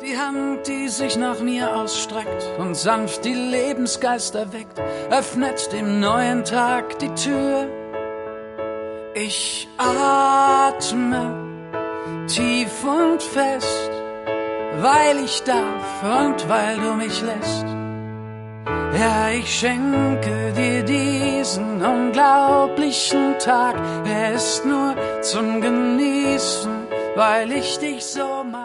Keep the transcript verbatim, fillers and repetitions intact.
Die Hand, die sich nach mir ausstreckt und sanft die Lebensgeister weckt, öffnet dem neuen Tag die Tür. Ich atme tief und fest, weil ich darf und weil du mich lässt. Ja, ich schenke dir diesen unglaublichen Tag. Er ist nur zum Genießen, weil ich dich so mag.